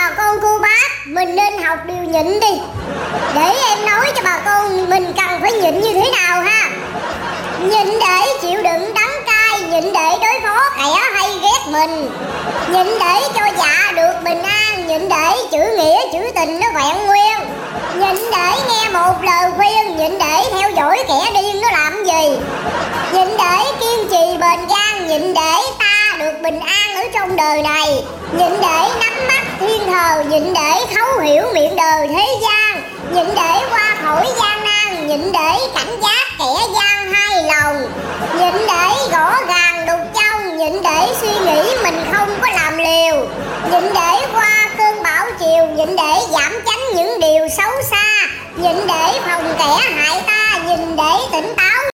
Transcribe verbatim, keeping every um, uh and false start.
bà con cô bác, mình nên học điều nhịn đi. Để em nói cho bà con mình cần phải nhịn như thế nào ha. Nhịn để chịu đựng đắng cay, nhịn để đối phó kẻ hay ghét mình, nhịn để cho dạ được bình an, nhịn để chữ nghĩa chữ tình nó vẹn nguyên, nhịn để nghe một lời khuyên, nhịn để theo dõi kẻ điên nó làm gì, nhịn để kiên trì bền gan, nhịn để ta được bình an ở trong đời này, nhịn để nắm mắt thiên thờ, nhịn để thấu hiểu miệng đời thế gian, nhịn để qua khỏi gian nan, nhịn để cảnh giác kẻ gian hai lòng, nhịn để gõ gàng đục trong, nhịn để suy nghĩ mình không có làm liều, nhịn để qua cơn bão chiều, nhịn để giảm tránh những điều xấu xa, nhịn để phòng kẻ hại ta, nhịn để tỉnh táo